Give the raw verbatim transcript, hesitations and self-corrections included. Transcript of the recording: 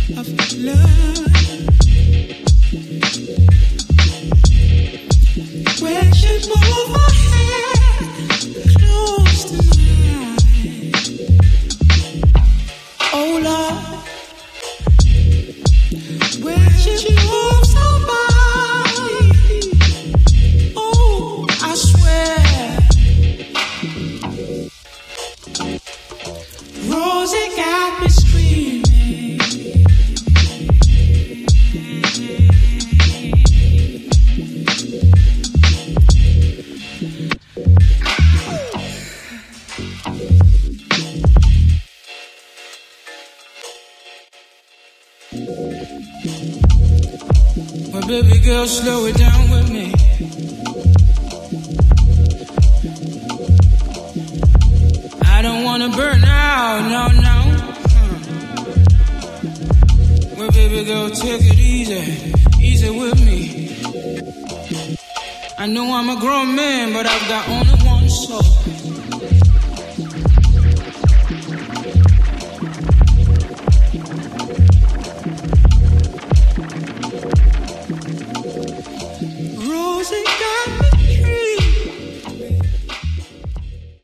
Slow it down with me. I don't wanna burn out, no, no. Well, baby girl, take it easy, easy with me. I know I'm a grown man, but I've got only